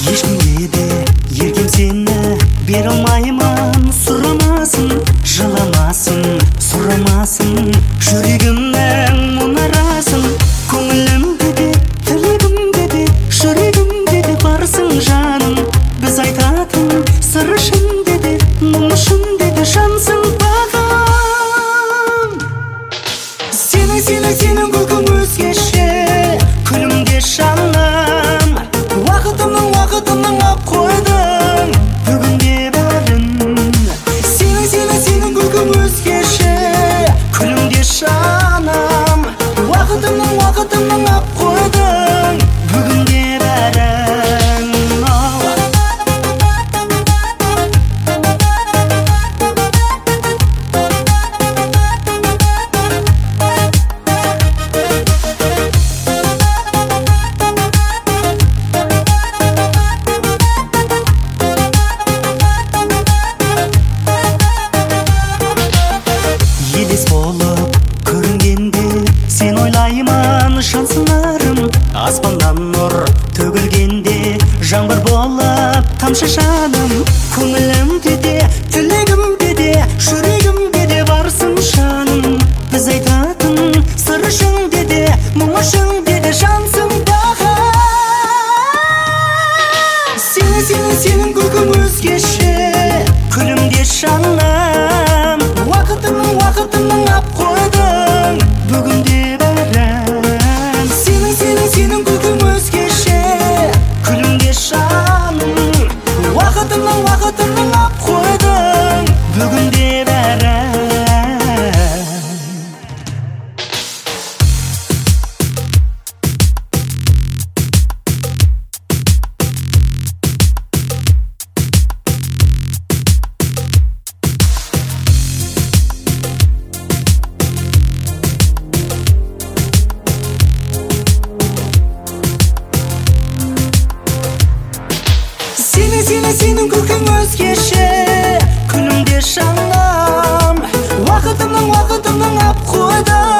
ешкімге де еркем сені бере алмаймын. Сұрамасын, жыламасын, сұрамасын, жүрегімнің мұнарасын. Көңілімде де, тілегімде де, жүрегімде де барсың жаным. Біз айтатын сыр ішінде де, мұң ішінде де жансың бағым. Сенің күлкің өзгеше, күлімде жаным. Уақытымның ап қойдың бүгінде бәрін. Сенің күлкің өзгеше, күлімде жаным. Уақытымның ап қойдың бүгінде бәрін. Елес болып көрінгенде сен ойлаймын жансынарым. Аспаннан нұр төгілгенде жаңбыр болып тамшы жаным. Көңілімде де, тілегімде де, жүрегімде де барсың жаным. Біз айтатын сыр ішінде де, мұң ішінде де жансың бағым. Сенің күлкің өзгеше, күлімде жаным. Уақытымның ап қойдың бүгінде бәрін. Сенің күлкің өзгеше, күлімде жаным. Уақытымның ап қойдың бүгінде бәрін. Сенің күлкің өзгеше, күлімде жаным. Уақытымның ап қойдың